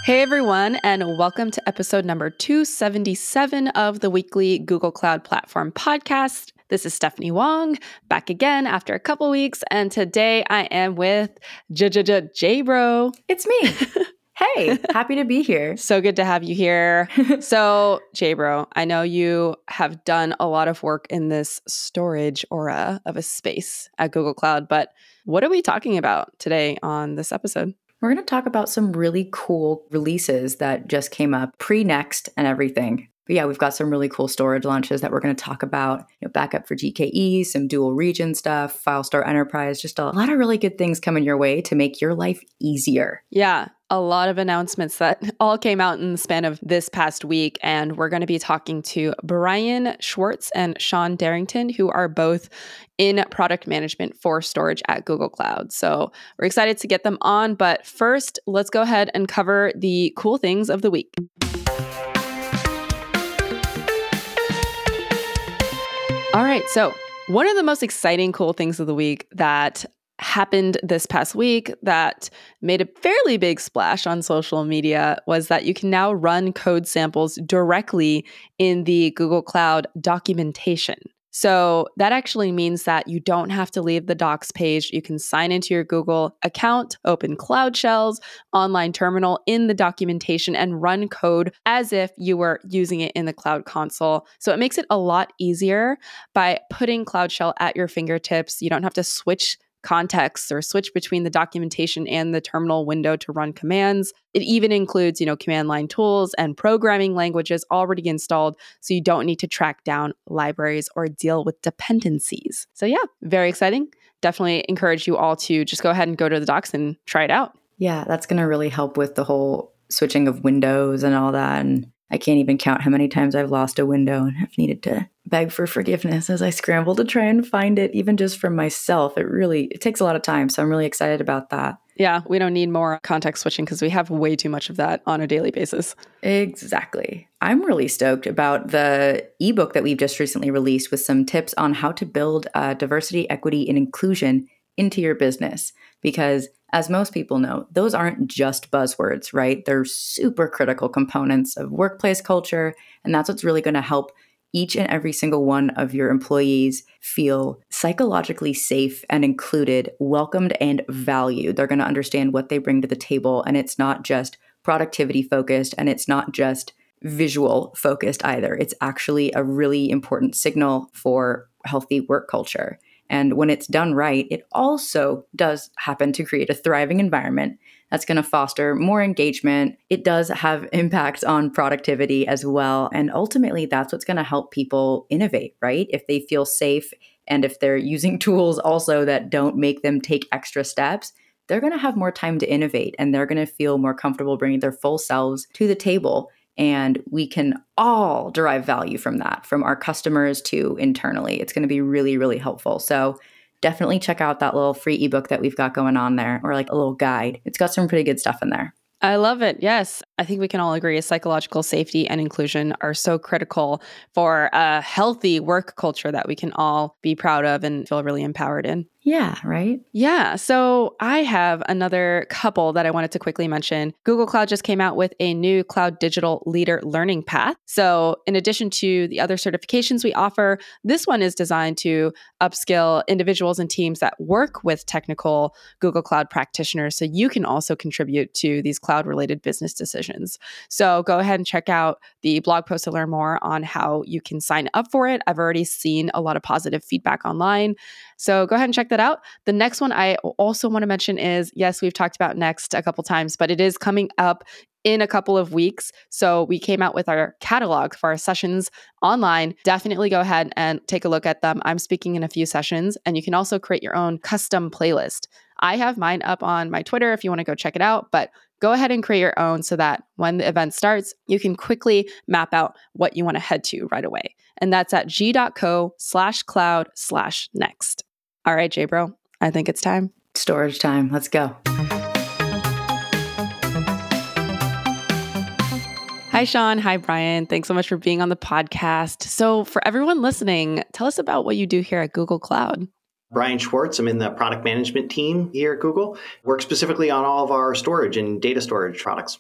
Hey everyone, and welcome to episode number 277 of the weekly Google Cloud Platform podcast. This is Stephanie Wong, back again after a couple weeks, and today I am with J-Bro. It's me. Hey, happy to be here. So good to have you here. So, J-Bro, I know you have done a lot of work in this storage aura of a space at Google Cloud, but what are we talking about today on this episode? We're going to talk about some really cool releases that just came up pre-Next and everything. But yeah, we've got some really cool storage launches that we're going to talk about. Backup for GKE, some dual region stuff, FileStore Enterprise, just a lot of really good things coming your way to make your life easier. Yeah, a lot of announcements that all came out in the span of this past week. And we're going to be talking to Brian Schwartz and Sean Darrington, who are both in product management for storage at Google Cloud. So we're excited to get them on. But first, let's go ahead and cover the cool things of the week. All right, so one of the most exciting cool things of the week that happened this past week that made a fairly big splash on social media was that you can now run code samples directly in the Google Cloud documentation. So that actually means that you don't have to leave the docs page. You can sign into your Google account, open Cloud Shell's online terminal in the documentation and run code as if you were using it in the Cloud Console. So it makes it a lot easier by putting Cloud Shell at your fingertips. You don't have to switch contexts or switch between the documentation and the terminal window to run commands. It even includes, command line tools and programming languages already installed, so you don't need to track down libraries or deal with dependencies. So yeah, very exciting. Definitely encourage you all to just go ahead and go to the docs and try it out. Yeah, that's going to really help with the whole switching of windows and all that. And I can't even count how many times I've lost a window and have needed to beg for forgiveness as I scramble to try and find it, even just for myself. It takes a lot of time. So I'm really excited about that. Yeah, we don't need more context switching because we have way too much of that on a daily basis. Exactly. I'm really stoked about the ebook that we've just recently released with some tips on how to build diversity, equity, and inclusion into your business. Because as most people know, those aren't just buzzwords, right? They're super critical components of workplace culture. And that's what's really going to help each and every single one of your employees feel psychologically safe and included, welcomed and valued. They're going to understand what they bring to the table. And it's not just productivity focused and it's not just visual focused either. It's actually a really important signal for healthy work culture. And when it's done right, it also does happen to create a thriving environment that's going to foster more engagement. It does have impacts on productivity as well. And ultimately, that's what's going to help people innovate, right? If they feel safe and if they're using tools also that don't make them take extra steps, they're going to have more time to innovate and they're going to feel more comfortable bringing their full selves to the table. And we can all derive value from that, from our customers to internally. It's going to be really, really helpful. So definitely check out that little free ebook that we've got going on there, or like a little guide. It's got some pretty good stuff in there. I love it. Yes. I think we can all agree psychological safety and inclusion are so critical for a healthy work culture that we can all be proud of and feel really empowered in. Yeah, right? Yeah. So I have another couple that I wanted to quickly mention. Google Cloud just came out with a new Cloud Digital Leader Learning Path. So in addition to the other certifications we offer, this one is designed to upskill individuals and teams that work with technical Google Cloud practitioners. So you can also contribute to these cloud-related business decisions. So go ahead and check out the blog post to learn more on how you can sign up for it. I've already seen a lot of positive feedback online. So go ahead and check that out. The next one I also want to mention is, yes, we've talked about Next a couple times, but it is coming up in a couple of weeks. So we came out with our catalog for our sessions online. Definitely go ahead and take a look at them. I'm speaking in a few sessions, and you can also create your own custom playlist. I have mine up on my Twitter if you want to go check it out, but go ahead and create your own so that when the event starts, you can quickly map out what you want to head to right away. And that's at g.co/cloud/next. All right, J-Bro, I think it's time. Storage time. Let's go. Hi, Sean. Hi, Brian. Thanks so much for being on the podcast. So for everyone listening, tell us about what you do here at Google Cloud. Brian Schwartz. I'm in the product management team here at Google. Work specifically on all of our storage and data storage products.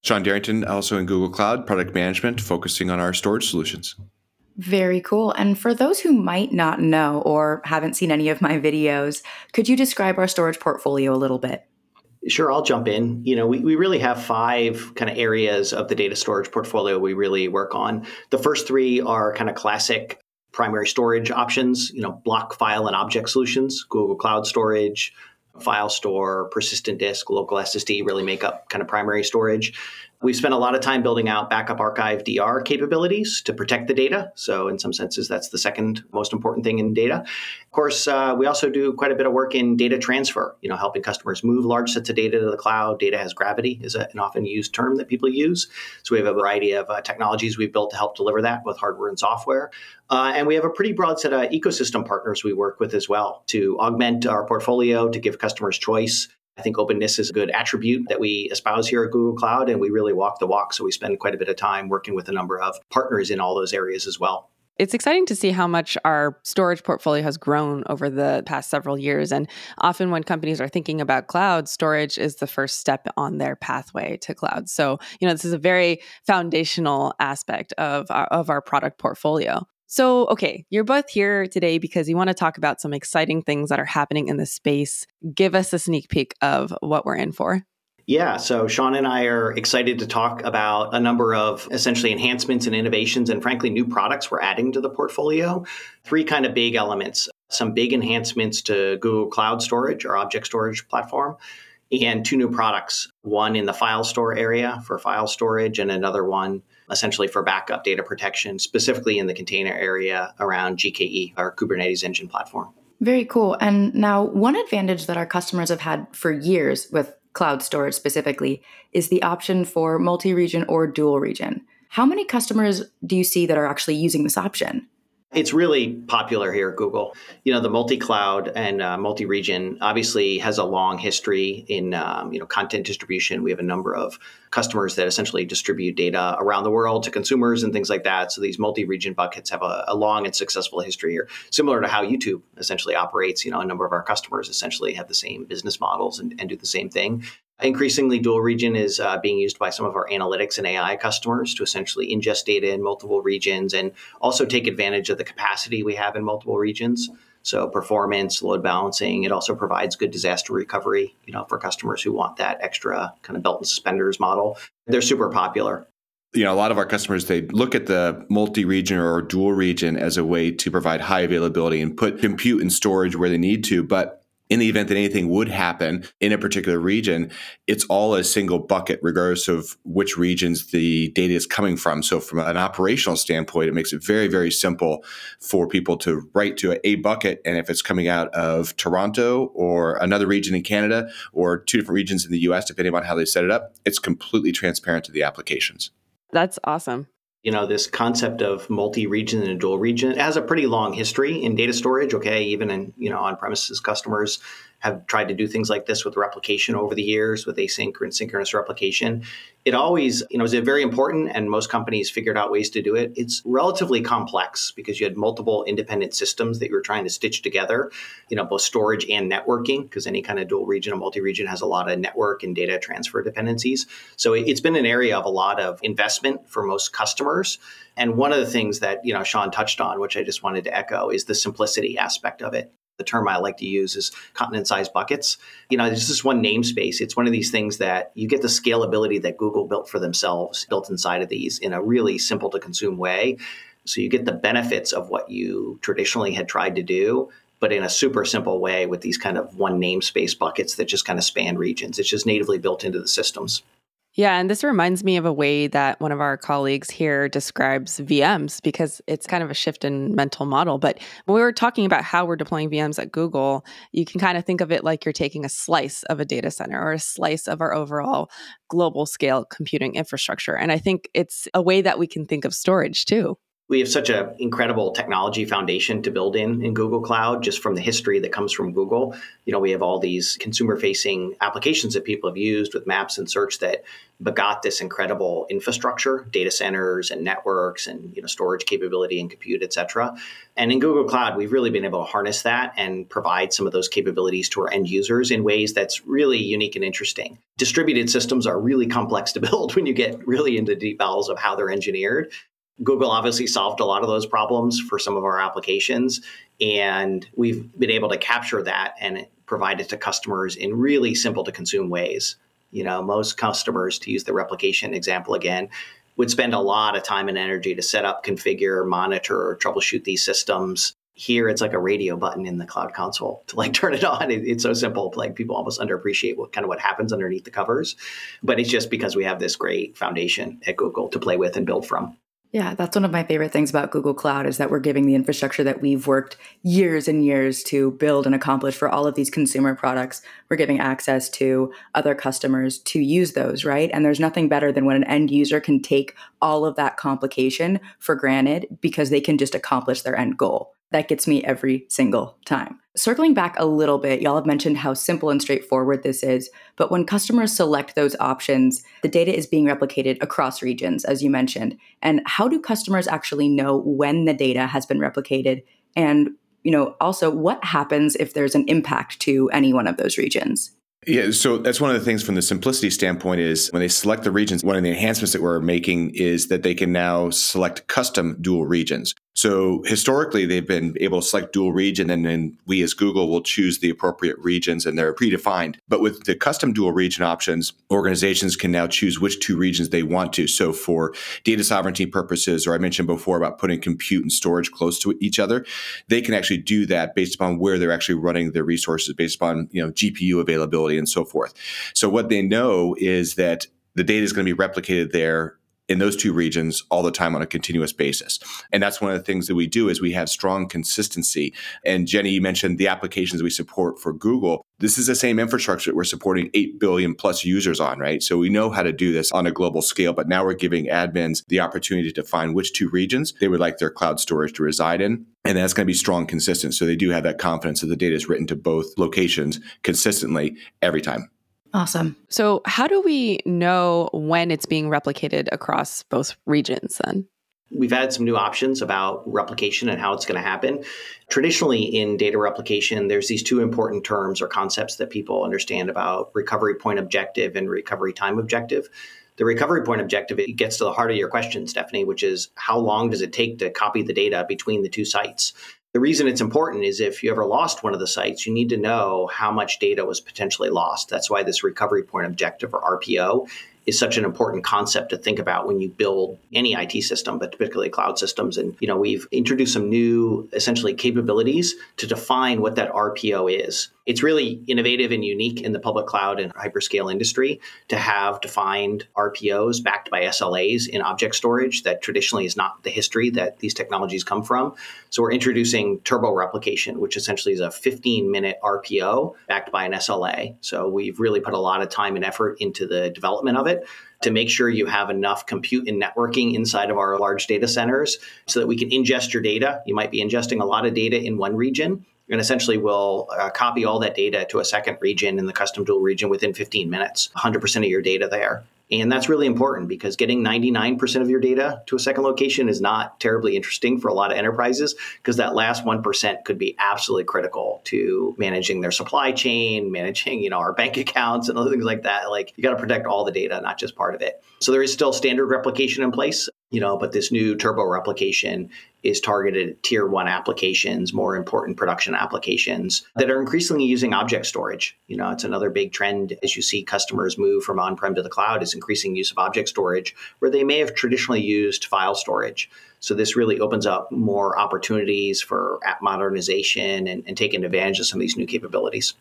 Sean Darrington, also in Google Cloud, product management, focusing on our storage solutions. Very cool. And for those who might not know or haven't seen any of my videos, could you describe our storage portfolio a little bit? Sure, I'll jump in. We really have 5 kind of areas of the data storage portfolio we really work on. The first 3 are kind of classic primary storage options, block, file, and object solutions. Google Cloud Storage, File Store, persistent disk, local SSD really make up kind of primary storage. We've spent a lot of time building out backup archive DR capabilities to protect the data. So in some senses, that's the second most important thing in data. Of course, we also do quite a bit of work in data transfer, helping customers move large sets of data to the cloud. Data has gravity is an often used term that people use. So we have a variety of technologies we've built to help deliver that, both hardware and software. And we have a pretty broad set of ecosystem partners we work with as well to augment our portfolio, to give customers choice. I think openness is a good attribute that we espouse here at Google Cloud, and we really walk the walk. So we spend quite a bit of time working with a number of partners in all those areas as well. It's exciting to see how much our storage portfolio has grown over the past several years. And often when companies are thinking about cloud, storage is the first step on their pathway to cloud. So, this is a very foundational aspect of our product portfolio. So, okay, you're both here today because you want to talk about some exciting things that are happening in the space. Give us a sneak peek of what we're in for. Yeah, so Sean and I are excited to talk about a number of essentially enhancements and innovations and frankly, new products we're adding to the portfolio. 3 kind of big elements, some big enhancements to Google Cloud Storage, our object storage platform, and 2 new products, one in the file store area for file storage and another one essentially for backup data protection, specifically in the container area around GKE, our Kubernetes Engine platform. Very cool. And now one advantage that our customers have had for years with cloud storage specifically is the option for multi-region or dual region. How many customers do you see that are actually using this option? It's really popular here at Google. The multi-cloud and multi-region obviously has a long history in content distribution. We have a number of customers that essentially distribute data around the world to consumers and things like that. So these multi-region buckets have a long and successful history here, similar to how YouTube essentially operates. A number of our customers essentially have the same business models and do the same thing. Increasingly, dual region is being used by some of our analytics and AI customers to essentially ingest data in multiple regions and also take advantage of the capacity we have in multiple regions. So performance, load balancing, it also provides good disaster recovery, for customers who want that extra kind of belt and suspenders model. They're super popular. A lot of our customers, they look at the multi-region or dual region as a way to provide high availability and put compute and storage where they need to. But in the event that anything would happen in a particular region, it's all a single bucket, regardless of which regions the data is coming from. So from an operational standpoint, it makes it very, very simple for people to write to a bucket. And if it's coming out of Toronto or another region in Canada or 2 different regions in the US, depending on how they set it up, it's completely transparent to the applications. That's awesome. This concept of multi-region and dual region, it has a pretty long history in data storage. Okay, even in on-premises customers have tried to do things like this with replication over the years, with async and synchronous replication. It always, is very important, and most companies figured out ways to do it. It's relatively complex because you had multiple independent systems that you were trying to stitch together, both storage and networking, because any kind of dual region or multi-region has a lot of network and data transfer dependencies. So it's been an area of a lot of investment for most customers. And one of the things that, Sean touched on, which I just wanted to echo, is the simplicity aspect of it. The term I like to use is continent-sized buckets. There's just one namespace. It's one of these things that you get the scalability that Google built for themselves, built inside of these in a really simple to consume way. So you get the benefits of what you traditionally had tried to do, but in a super simple way with these kind of one namespace buckets that just kind of span regions. It's just natively built into the systems. Yeah, and this reminds me of a way that one of our colleagues here describes VMs, because it's kind of a shift in mental model. But when we were talking about how we're deploying VMs at Google, you can kind of think of it like you're taking a slice of a data center or a slice of our overall global scale computing infrastructure. And I think it's a way that we can think of storage too. We have such an incredible technology foundation to build in Google Cloud, just from the history that comes from Google. We have all these consumer-facing applications that people have used with Maps and Search that begot this incredible infrastructure, data centers and networks and storage capability and compute, et cetera. And in Google Cloud, we've really been able to harness that and provide some of those capabilities to our end users in ways that's really unique and interesting. Distributed systems are really complex to build when you get really into the deep bowels of how they're engineered. Google obviously solved a lot of those problems for some of our applications, and we've been able to capture that and provide it to customers in really simple to consume ways. Most customers, to use the replication example again, would spend a lot of time and energy to set up, configure, monitor, or troubleshoot these systems. Here, it's like a radio button in the Cloud Console to turn it on. It's so simple. People almost underappreciate what happens underneath the covers. But it's just because we have this great foundation at Google to play with and build from. Yeah, that's one of my favorite things about Google Cloud is that we're giving the infrastructure that we've worked years and years to build and accomplish for all of these consumer products. We're giving access to other customers to use those, right? And there's nothing better than when an end user can take all of that complication for granted because they can just accomplish their end goal. That gets me every single time. Circling back a little bit, y'all have mentioned how simple and straightforward this is, but when customers select those options, the data is being replicated across regions, as you mentioned. And how do customers actually know when the data has been replicated? And, also what happens if there's an impact to any one of those regions? Yeah, so that's one of the things from the simplicity standpoint is when they select the regions, one of the enhancements that we're making is that they can now select custom dual regions. So historically, they've been able to select dual region, and then we as Google will choose the appropriate regions, and they're predefined. But with the custom dual region options, organizations can now choose which two regions they want to. So for data sovereignty purposes, or I mentioned before about putting compute and storage close to each other, they can actually do that based upon where they're actually running their resources, based upon GPU availability and so forth. So what they know is that the data is going to be replicated there in those two regions all the time on a continuous basis. And that's one of the things that we do is we have strong consistency. And Jenny, you mentioned the applications we support for Google. This is the same infrastructure that we're supporting 8 billion plus users on, right? So we know how to do this on a global scale, but now we're giving admins the opportunity to define which two regions they would like their cloud storage to reside in. And that's going to be strong, consistent. So they do have that confidence that the data is written to both locations consistently every time. Awesome. So how do we know when it's being replicated across both regions then? We've added some new options about replication and how it's going to happen. Traditionally, in data replication, there's these two important terms or concepts that people understand about recovery point objective and recovery time objective. The recovery point objective, it gets to the heart of your question, Stephanie, which is how long does it take to copy the data between the two sites? The reason it's important is if you ever lost one of the sites, you need to know how much data was potentially lost. That's why this recovery point objective, or RPO, is such an important concept to think about when you build any IT system, but particularly cloud systems. And, we've introduced some new, essentially, capabilities to define what that RPO is. It's really innovative and unique in the public cloud and hyperscale industry to have defined RPOs backed by SLAs in object storage that traditionally is not the history that these technologies come from. So we're introducing turbo replication, which essentially is a 15-minute RPO backed by an SLA. So we've really put a lot of time and effort into the development of it to make sure you have enough compute and networking inside of our large data centers so that we can ingest your data. You might be ingesting a lot of data in one region, and essentially we'll copy all that data to a second region in the custom dual region within 15 minutes, 100% of your data there. And that's really important because getting 99% of your data to a second location is not terribly interesting for a lot of enterprises because that last 1% could be absolutely critical to managing their supply chain, managing, our bank accounts and other things like that. You got to protect all the data, not just part of it. So there is still standard replication in place, but this new turbo replication is targeted at tier 1 applications, more important production applications that are increasingly using object storage. It's another big trend as you see customers move from on-prem to the cloud is increasing use of object storage where they may have traditionally used file storage. So this really opens up more opportunities for app modernization and taking advantage of some of these new capabilities.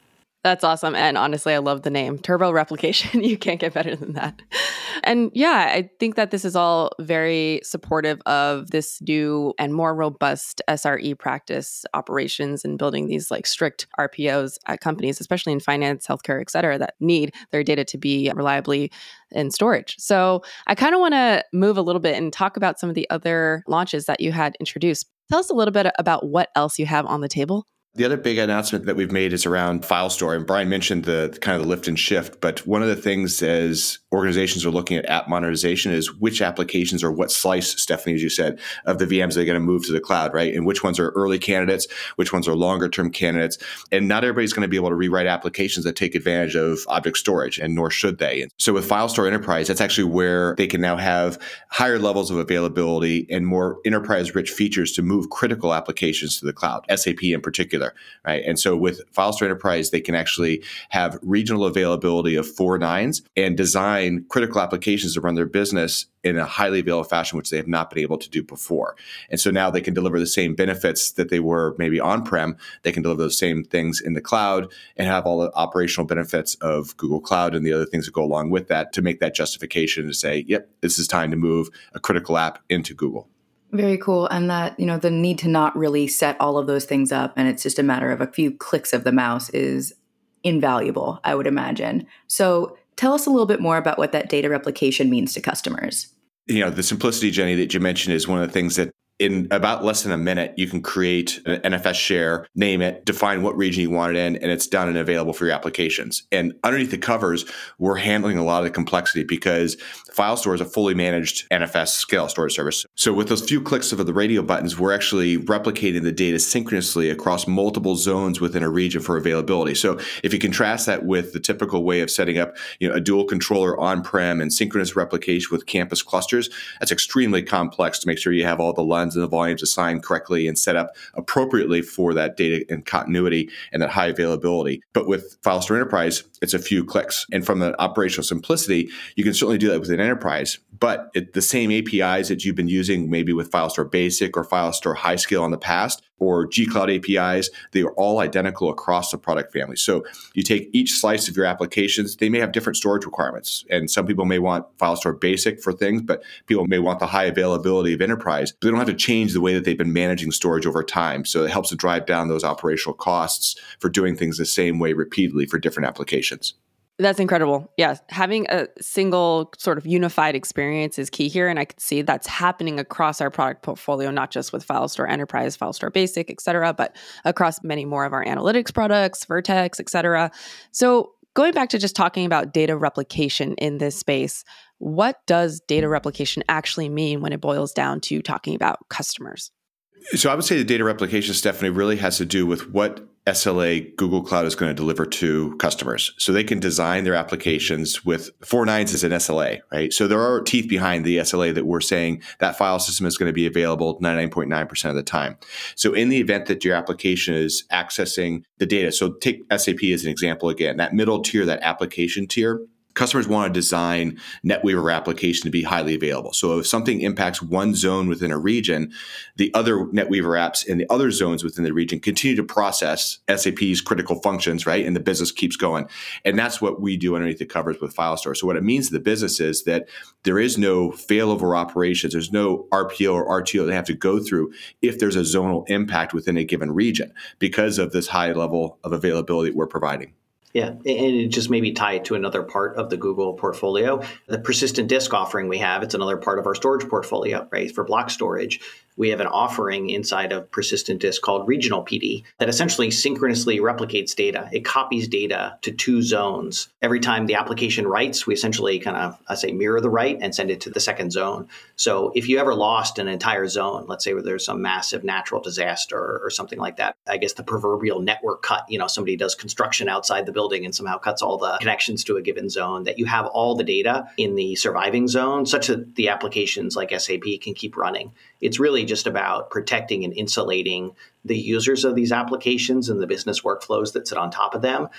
That's awesome. And honestly, I love the name Turbo Replication. You can't get better than that. And yeah, I think that this is all very supportive of this new and more robust SRE practice operations and building these like strict RPOs at companies, especially in finance, healthcare, et cetera, that need their data to be reliably in storage. So I kind of want to move a little bit and talk about some of the other launches that you had introduced. Tell us a little bit about what else you have on the table. The other big announcement that we've made is around file store. And Brian mentioned the kind of the lift and shift. But one of the things as organizations are looking at app modernization is which applications or what slice, Stephanie, as you said, of the VMs they're going to move to the cloud, right? And which ones are early candidates, which ones are longer term candidates. And not everybody's going to be able to rewrite applications that take advantage of object storage, and nor should they. And so with File Store Enterprise, that's actually where they can now have higher levels of availability and more enterprise rich features to move critical applications to the cloud, SAP in particular. Right. And so with File Store Enterprise, they can actually have regional availability of 4 nines and design critical applications to run their business in a highly available fashion, which they have not been able to do before. And so now they can deliver the same benefits that they were maybe on-prem. They can deliver those same things in the cloud and have all the operational benefits of Google Cloud and the other things that go along with that to make that justification to say, yep, this is time to move a critical app into Google. Very cool. And that, the need to not really set all of those things up and it's just a matter of a few clicks of the mouse is invaluable, I would imagine. So tell us a little bit more about what that data replication means to customers. The simplicity, Jenny, that you mentioned is one of the things that in about less than a minute, you can create an NFS share, name it, define what region you want it in, and it's done and available for your applications. And underneath the covers, we're handling a lot of the complexity because FileStore is a fully managed NFS scale storage service. So with those few clicks of the radio buttons, we're actually replicating the data synchronously across multiple zones within a region for availability. So if you contrast that with the typical way of setting up a dual controller on-prem and synchronous replication with campus clusters, that's extremely complex to make sure you have all the LUNs and the volumes assigned correctly and set up appropriately for that data and continuity and that high availability. But with FileStore Enterprise, it's a few clicks. And from the operational simplicity, you can certainly do that within Enterprise, but the same APIs that you've been using maybe with FileStore Basic or FileStore High Scale in the past, or G-Cloud APIs, they are all identical across the product family. So you take each slice of your applications, they may have different storage requirements. And some people may want FileStore Basic for things, but people may want the high availability of Enterprise. But they don't have to change the way that they've been managing storage over time. So it helps to drive down those operational costs for doing things the same way repeatedly for different applications. That's incredible. Yeah. Having a single sort of unified experience is key here. And I can see that's happening across our product portfolio, not just with FileStore Enterprise, FileStore Basic, et cetera, but across many more of our analytics products, Vertex, et cetera. So going back to just talking about data replication in this space, what does data replication actually mean when it boils down to talking about customers? So I would say the data replication, Stephanie, really has to do with what SLA Google Cloud is going to deliver to customers. So they can design their applications with 4 nines as an SLA, right? So there are teeth behind the SLA that we're saying that file system is going to be available 99.9% of the time. So in the event that your application is accessing the data, so take SAP as an example again, that middle tier, that application tier, customers want to design NetWeaver application to be highly available. So if something impacts one zone within a region, the other NetWeaver apps in the other zones within the region continue to process SAP's critical functions, right? And the business keeps going. And that's what we do underneath the covers with FileStore. So what it means to the business is that there is no failover operations. There's no RPO or RTO they have to go through if there's a zonal impact within a given region because of this high level of availability that we're providing. Yeah, and it just maybe tie it to another part of the Google portfolio. The persistent disk offering we have, it's another part of our storage portfolio, right? For block storage, we have an offering inside of persistent disk called Regional PD that essentially synchronously replicates data. It copies data to 2 zones. Every time the application writes, we essentially kind of, mirror the write and send it to the second zone. So if you ever lost an entire zone, let's say where there's some massive natural disaster or something like that, I guess the proverbial network cut, somebody does construction outside the building and somehow cuts all the connections to a given zone, that you have all the data in the surviving zone such that the applications like SAP can keep running. It's really just about protecting and insulating the users of these applications and the business workflows that sit on top of them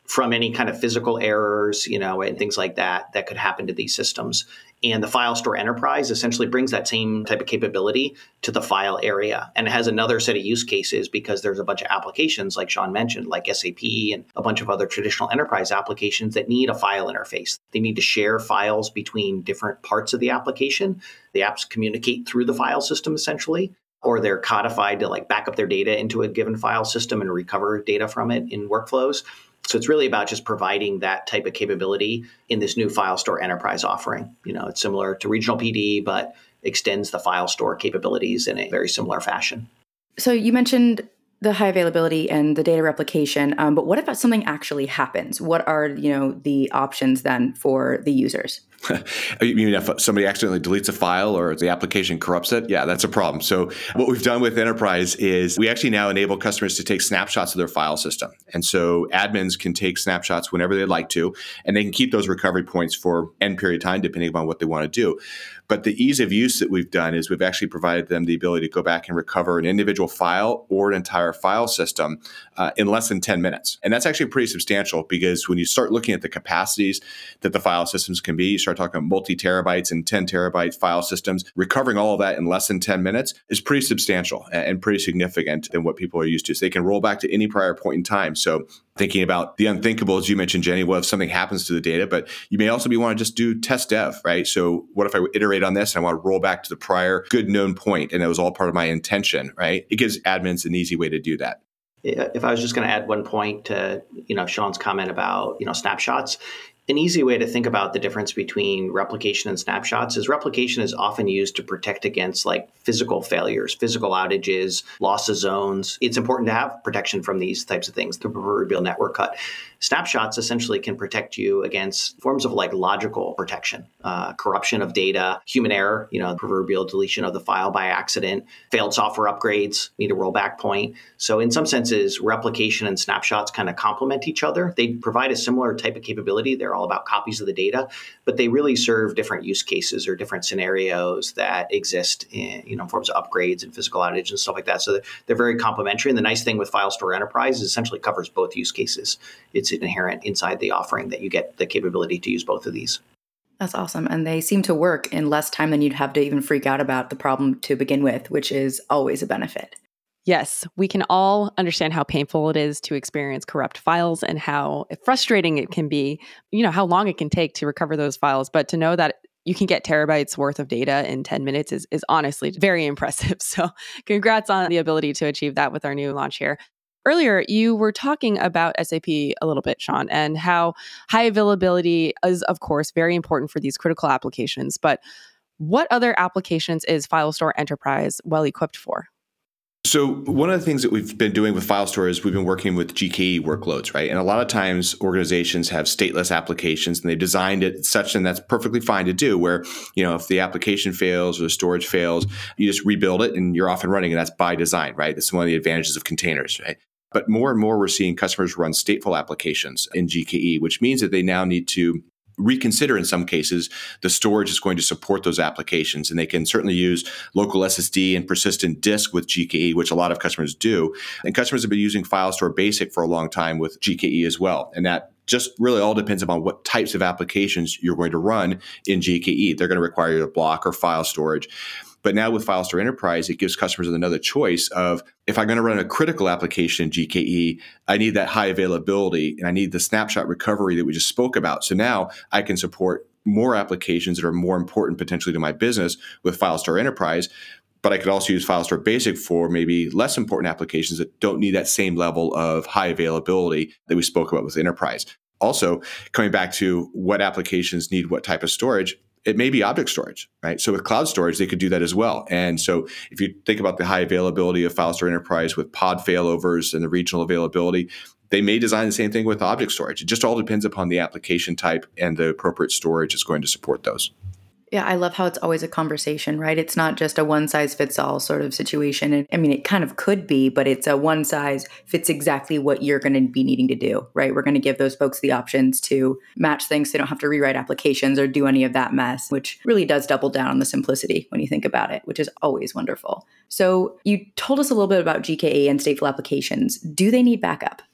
from any kind of physical errors, and things like that could happen to these systems. And the File Store Enterprise essentially brings that same type of capability to the file area. And it has another set of use cases because there's a bunch of applications, like Sean mentioned, like SAP and a bunch of other traditional enterprise applications that need a file interface. They need to share files between different parts of the application. The apps communicate through the file system, essentially, or they're codified to back up their data into a given file system and recover data from it in workflows. So it's really about just providing that type of capability in this new File Store Enterprise offering. It's similar to Regional PD, but extends the file store capabilities in a very similar fashion. So you mentioned the high availability and the data replication, but what if something actually happens? What are the options then for the users? You mean if somebody accidentally deletes a file or the application corrupts it? Yeah, that's a problem. So what we've done with Enterprise is we actually now enable customers to take snapshots of their file system. And so admins can take snapshots whenever they'd like to, and they can keep those recovery points for n period of time, depending upon what they want to do. But the ease of use that we've done is we've actually provided them the ability to go back and recover an individual file or an entire file system in less than 10 minutes. And that's actually pretty substantial because when you start looking at the capacities that the file systems can be, you start talking multi-terabytes and 10 terabyte file systems, recovering all of that in less than 10 minutes is pretty substantial and pretty significant than what people are used to. So they can roll back to any prior point in time. So thinking about the unthinkable, as you mentioned, Jenny, what if something happens to the data? But you may also want to just do test dev, right? So what if I iterate on this and I want to roll back to the prior good known point and it was all part of my intention, right? It gives admins an easy way to do that. If I was just going to add one point to Sean's comment about snapshots, an easy way to think about the difference between replication and snapshots is replication is often used to protect against physical failures, physical outages, loss of zones. It's important to have protection from these types of things, the proverbial network cut. Snapshots essentially can protect you against forms of logical protection, corruption of data, human error, proverbial deletion of the file by accident, failed software upgrades, need a rollback point. So in some senses, replication and snapshots kind of complement each other. They provide a similar type of capability. They're all about copies of the data, but they really serve different use cases or different scenarios that exist in forms of upgrades and physical outage and stuff like that. So they're very complementary. And the nice thing with File Store Enterprise is essentially covers both use cases. It's inherent inside the offering that you get the capability to use both of these. That's awesome. And they seem to work in less time than you'd have to even freak out about the problem to begin with, which is always a benefit. Yes, we can all understand how painful it is to experience corrupt files and how frustrating it can be, how long it can take to recover those files. But to know that you can get terabytes worth of data in 10 minutes is honestly very impressive. So congrats on the ability to achieve that with our new launch here. Earlier, you were talking about SAP a little bit, Sean, and how high availability is, of course, very important for these critical applications. But what other applications is File Store Enterprise well equipped for? So one of the things that we've been doing with File Store is we've been working with GKE workloads, right? And a lot of times organizations have stateless applications and they've designed it such, and that's perfectly fine to do, where, if the application fails or the storage fails, you just rebuild it and you're off and running, and that's by design, right? That's one of the advantages of containers, right? But more and more, we're seeing customers run stateful applications in GKE, which means that they now need to reconsider in some cases the storage is going to support those applications. And they can certainly use local SSD and persistent disk with GKE, which a lot of customers do. And customers have been using File Store Basic for a long time with GKE as well. And that just really all depends upon what types of applications you're going to run in GKE. They're going to require either block or file storage. But now with File Store Enterprise, it gives customers another choice of, if I'm going to run a critical application in GKE, I need that high availability and I need the snapshot recovery that we just spoke about. So now I can support more applications that are more important potentially to my business with File Store Enterprise. But I could also use File Store Basic for maybe less important applications that don't need that same level of high availability that we spoke about with Enterprise. Also, coming back to what applications need what type of storage, it may be object storage, right? So with cloud storage, they could do that as well. And so if you think about the high availability of File Store Enterprise with pod failovers and the regional availability, they may design the same thing with object storage. It just all depends upon the application type and the appropriate storage is going to support those. Yeah, I love how it's always a conversation, right? It's not just a one-size-fits-all sort of situation. And I mean, it kind of could be, but it's a one size fits exactly what you're going to be needing to do, right? We're going to give those folks the options to match things so they don't have to rewrite applications or do any of that mess, which really does double down on the simplicity when you think about it, which is always wonderful. So you told us a little bit about GKE and stateful applications. Do they need backup?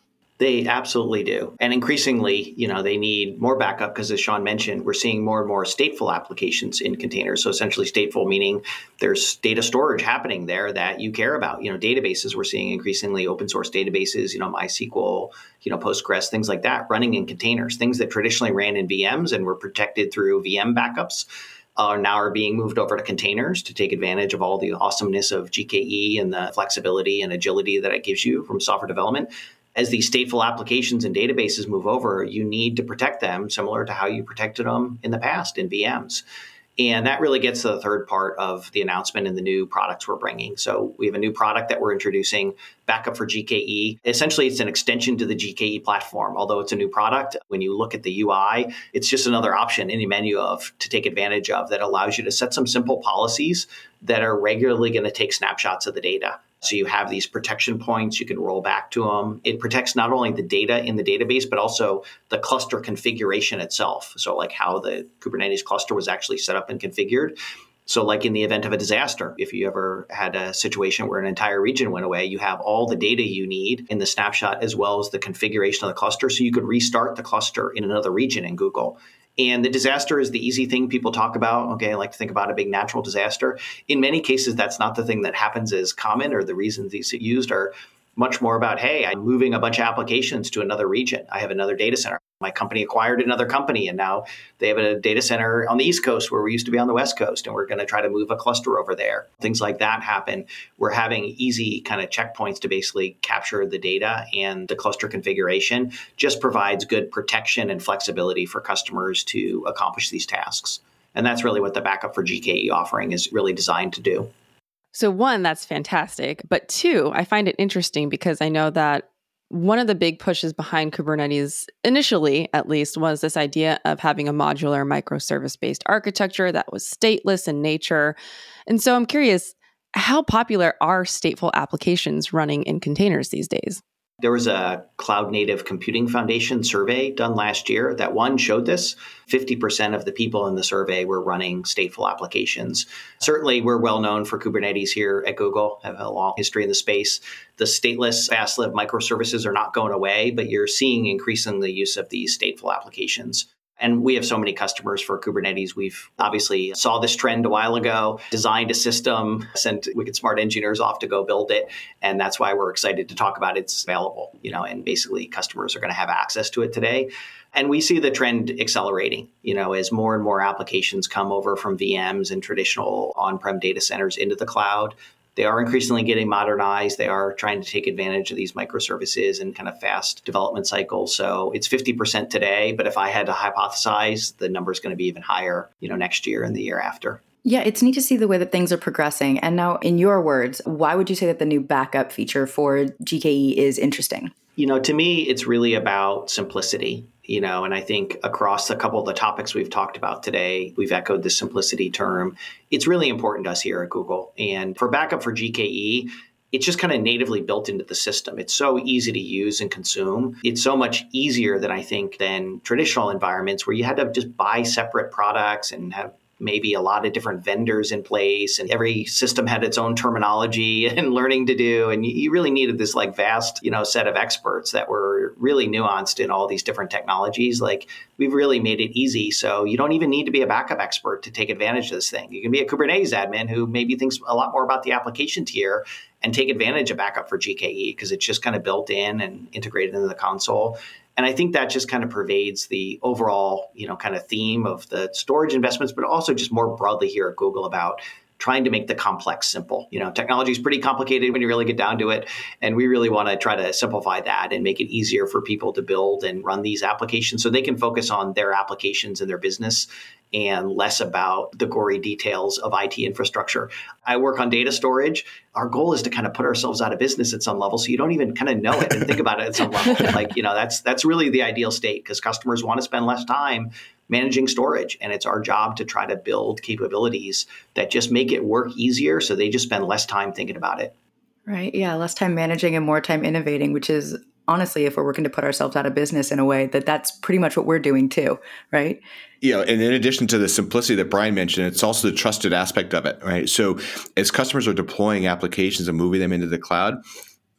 They absolutely do. And increasingly, they need more backup because, as Sean mentioned, we're seeing more and more stateful applications in containers. So essentially stateful meaning there's data storage happening there that you care about. Databases, we're seeing increasingly open source databases, MySQL, Postgres, things like that running in containers, things that traditionally ran in VMs and were protected through VM backups. Now are being moved over to containers to take advantage of all the awesomeness of GKE and the flexibility and agility that it gives you from software development. As these stateful applications and databases move over, you need to protect them similar to how you protected them in the past in VMs. And that really gets to the third part of the announcement and the new products we're bringing. So we have a new product that we're introducing, Backup for GKE. Essentially, it's an extension to the GKE platform. Although it's a new product, when you look at the UI, it's just another option in the menu to take advantage of that allows you to set some simple policies that are regularly going to take snapshots of the data. So you have these protection points, you can roll back to them. It protects not only the data in the database, but also the cluster configuration itself. So like how the Kubernetes cluster was actually set up and configured. So like in the event of a disaster, if you ever had a situation where an entire region went away, you have all the data you need in the snapshot as well as the configuration of the cluster. So you could restart the cluster in another region in Google. And the disaster is the easy thing people talk about. Okay, I like to think about a big natural disaster. In many cases, that's not the thing that happens as common, or the reasons these are used are much more about, hey, I'm moving a bunch of applications to another region. I have another data center. My company acquired another company, and now they have a data center on the East Coast where we used to be on the West Coast, and we're going to try to move a cluster over there. Things like that happen. We're having easy kind of checkpoints to basically capture the data, and the cluster configuration just provides good protection and flexibility for customers to accomplish these tasks. And that's really what the Backup for GKE offering is really designed to do. So one, that's fantastic. But two, I find it interesting because I know that one of the big pushes behind Kubernetes, initially at least, was this idea of having a modular microservice-based architecture that was stateless in nature. And so I'm curious, how popular are stateful applications running in containers these days? There was a Cloud Native Computing Foundation survey done last year that showed this. 50% of the people in the survey were running stateful applications. Certainly, we're well known for Kubernetes here at Google, have a long history in the space. The stateless, fast-lived microservices are not going away, but you're seeing increasing the use of these stateful applications. And we have so many customers for Kubernetes. We've obviously saw this trend a while ago, designed a system, sent Wicked Smart engineers off to go build it. And that's why we're excited to talk about it's available, and basically customers are going to have access to it today. And we see the trend accelerating, as more and more applications come over from VMs and traditional on-prem data centers into the cloud. They are increasingly getting modernized. They are trying to take advantage of these microservices and kind of fast development cycles. So it's 50% today, but if I had to hypothesize, the number is going to be even higher, next year and the year after. Yeah, it's neat to see the way that things are progressing. And now, in your words, why would you say that the new backup feature for GKE is interesting? To me, it's really about simplicity. And I think across a couple of the topics we've talked about today, we've echoed the simplicity term. It's really important to us here at Google. And for Backup for GKE, it's just kind of natively built into the system. It's so easy to use and consume. It's so much easier than traditional environments where you had to just buy separate products and have maybe a lot of different vendors in place, and every system had its own terminology and learning to do. And you really needed this vast, set of experts that were really nuanced in all these different technologies. We've really made it easy. So you don't even need to be a backup expert to take advantage of this thing. You can be a Kubernetes admin who maybe thinks a lot more about the application tier and take advantage of Backup for GKE because it's just kind of built in and integrated into the console. And I think that just kind of pervades the overall, kind of theme of the storage investments, but also just more broadly here at Google about trying to make the complex simple. Technology is pretty complicated when you really get down to it. And we really want to try to simplify that and make it easier for people to build and run these applications so they can focus on their applications and their business and less about the gory details of IT infrastructure. I work on data storage. Our goal is to kind of put ourselves out of business at some level so you don't even kind of know it and think about it at some level. That's really the ideal state because customers want to spend less time managing storage. And it's our job to try to build capabilities that just make it work easier so they just spend less time thinking about it. Right. Yeah. Less time managing and more time innovating, which is honestly, if we're working to put ourselves out of business in a way, that's pretty much what we're doing too, right? And in addition to the simplicity that Brian mentioned, it's also the trusted aspect of it, right? So as customers are deploying applications and moving them into the cloud,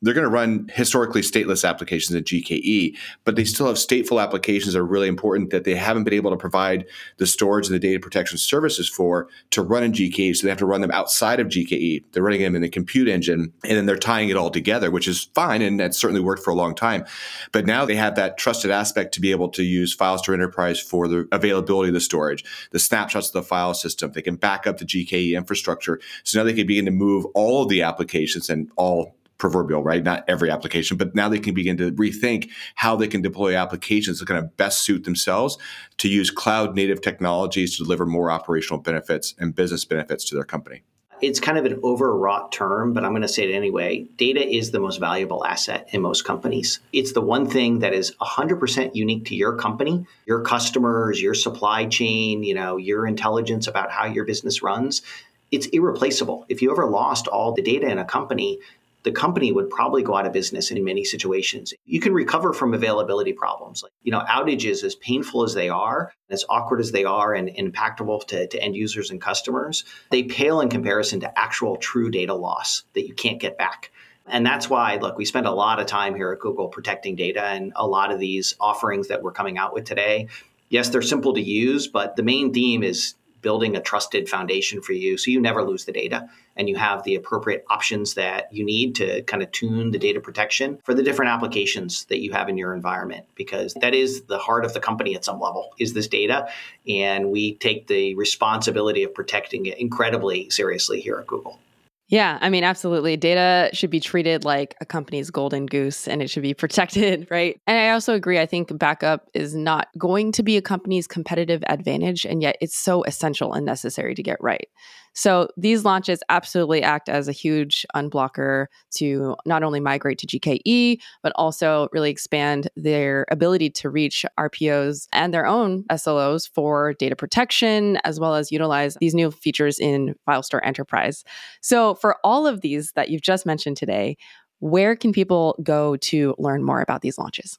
they're going to run historically stateless applications in GKE, but they still have stateful applications that are really important that they haven't been able to provide the storage and the data protection services for to run in GKE. So they have to run them outside of GKE. They're running them in the compute engine, and then they're tying it all together, which is fine. And that's certainly worked for a long time. But now they have that trusted aspect to be able to use FileStore Enterprise for the availability of the storage, the snapshots of the file system. They can back up the GKE infrastructure. So now they can begin to move all of the applications and all proverbial, right? Not every application, but now they can begin to rethink how they can deploy applications that kind of best suit themselves to use cloud native technologies to deliver more operational benefits and business benefits to their company. It's kind of an overwrought term, but I'm going to say it anyway. Data is the most valuable asset in most companies. It's the one thing that is 100% unique to your company, your customers, your supply chain, your intelligence about how your business runs. It's irreplaceable. If you ever lost all the data in a company, the company would probably go out of business in many situations. You can recover from availability problems. Outages, as painful as they are, as awkward as they are and impactful to end users and customers, they pale in comparison to actual true data loss that you can't get back. And that's why, look, we spend a lot of time here at Google protecting data, and a lot of these offerings that we're coming out with today, yes, they're simple to use, but the main theme is building a trusted foundation for you so you never lose the data and you have the appropriate options that you need to kind of tune the data protection for the different applications that you have in your environment, because that is the heart of the company at some level, is this data. And we take the responsibility of protecting it incredibly seriously here at Google. Yeah, I mean, absolutely. Data should be treated like a company's golden goose and it should be protected, right? And I also agree. I think backup is not going to be a company's competitive advantage, and yet it's so essential and necessary to get right. So these launches absolutely act as a huge unblocker to not only migrate to GKE, but also really expand their ability to reach RPOs and their own SLOs for data protection, as well as utilize these new features in FileStore Enterprise. So for all of these that you've just mentioned today, where can people go to learn more about these launches?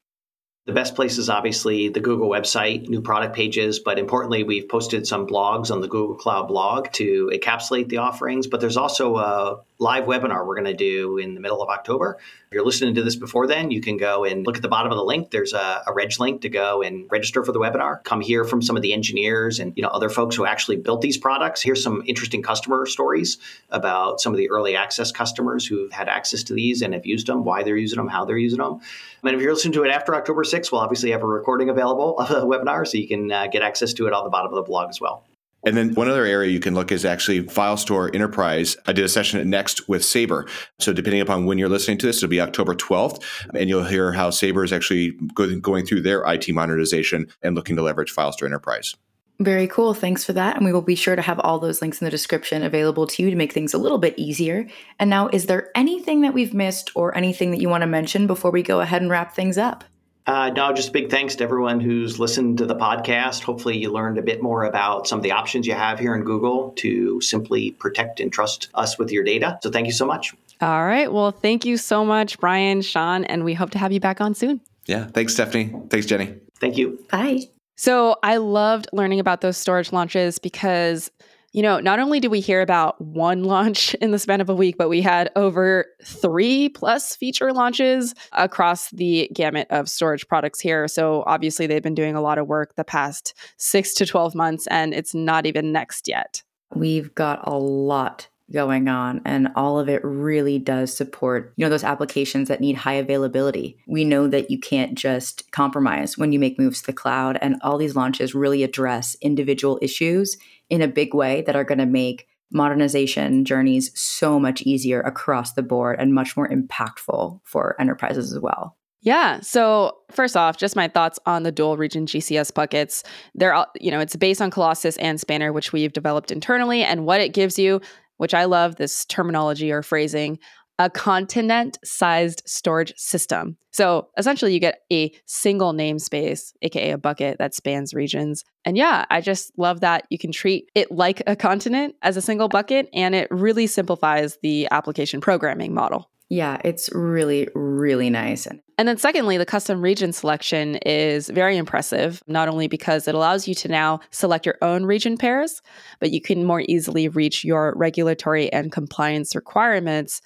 The best place is obviously the Google website, new product pages, but importantly, we've posted some blogs on the Google Cloud blog to encapsulate the offerings. But there's also a live webinar we're going to do in the middle of October. If you're listening to this before then, you can go and look at the bottom of the link. There's a reg link to go and register for the webinar. Come hear from some of the engineers and other folks who actually built these products. Here's some interesting customer stories about some of the early access customers who've had access to these and have used them, why they're using them, how they're using them. And if you're listening to it after October 6th, we'll obviously have a recording available of the webinar, so you can get access to it on the bottom of the blog as well. And then one other area you can look is actually FileStore Enterprise. I did a session at Next with Sabre. So depending upon when you're listening to this, it'll be October 12th. And you'll hear how Sabre is actually going through their IT modernization and looking to leverage FileStore Enterprise. Very cool. Thanks for that. And we will be sure to have all those links in the description available to you to make things a little bit easier. And now, is there anything that we've missed or anything that you want to mention before we go ahead and wrap things up? No, just big thanks to everyone who's listened to the podcast. Hopefully you learned a bit more about some of the options you have here in Google to simply protect and trust us with your data. So thank you so much. All right. Well, thank you so much, Brian, Sean, and we hope to have you back on soon. Yeah. Thanks, Stephanie. Thanks, Jenny. Thank you. Bye. So I loved learning about those storage launches because not only did we hear about one launch in the span of a week, but we had over 3+ feature launches across the gamut of storage products here. So obviously they've been doing a lot of work the past 6 to 12 months, and it's not even Next yet. We've got a lot going on, and all of it really does support, those applications that need high availability. We know that you can't just compromise when you make moves to the cloud, and all these launches really address individual issues in a big way that are going to make modernization journeys so much easier across the board and much more impactful for enterprises as well. Yeah. So first off, just my thoughts on the dual region GCS buckets. They're, it's based on Colossus and Spanner, which we've developed internally, and what it gives you, which I love this terminology or phrasing, a continent-sized storage system. So essentially you get a single namespace, aka a bucket that spans regions. And yeah, I just love that you can treat it like a continent as a single bucket, and it really simplifies the application programming model. Yeah, it's really, really nice. And then secondly, the custom region selection is very impressive, not only because it allows you to now select your own region pairs, but you can more easily reach your regulatory and compliance requirements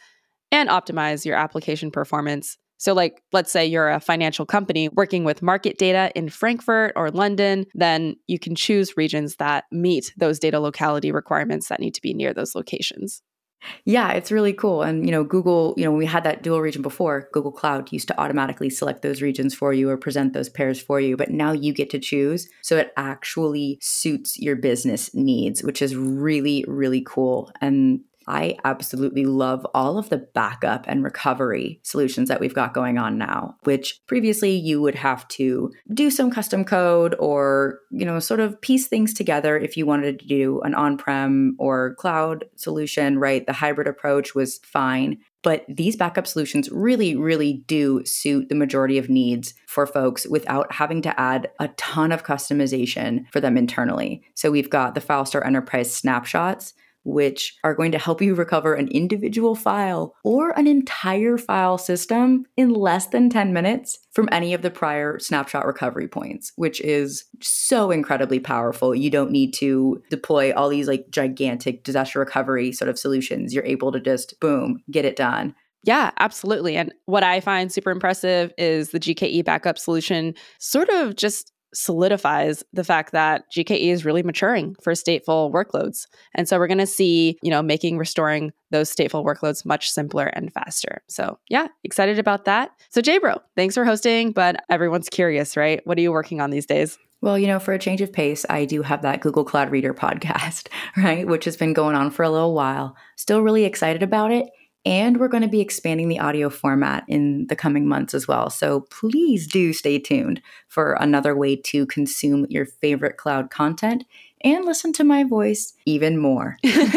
and optimize your application performance. So like, let's say you're a financial company working with market data in Frankfurt or London, then you can choose regions that meet those data locality requirements that need to be near those locations. Yeah, it's really cool. And, Google, when we had that dual region before, Google Cloud used to automatically select those regions for you or present those pairs for you. But now you get to choose. So it actually suits your business needs, which is really, really cool. And I absolutely love all of the backup and recovery solutions that we've got going on now, which previously you would have to do some custom code or, sort of piece things together if you wanted to do an on-prem or cloud solution, right? The hybrid approach was fine. But these backup solutions really, really do suit the majority of needs for folks without having to add a ton of customization for them internally. So we've got the FileStar Enterprise snapshots, which are going to help you recover an individual file or an entire file system in less than 10 minutes from any of the prior snapshot recovery points, which is so incredibly powerful. You don't need to deploy all these like gigantic disaster recovery sort of solutions. You're able to just, boom, get it done. Yeah, absolutely. And what I find super impressive is the GKE backup solution sort of just solidifies the fact that GKE is really maturing for stateful workloads. And so we're going to see, making restoring those stateful workloads much simpler and faster. So yeah, excited about that. So Jbro, thanks for hosting, but everyone's curious, right? What are you working on these days? Well, for a change of pace, I do have that Google Cloud Reader podcast, right? Which has been going on for a little while. Still really excited about it. And we're going to be expanding the audio format in the coming months as well. So please do stay tuned for another way to consume your favorite cloud content and listen to my voice even more.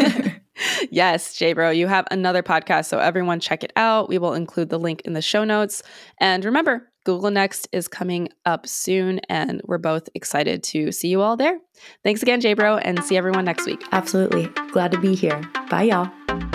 Yes, Jbro, you have another podcast, so everyone check it out. We will include the link in the show notes. And remember, Google Next is coming up soon, and we're both excited to see you all there. Thanks again, Jbro, and see everyone next week. Absolutely. Glad to be here. Bye, y'all.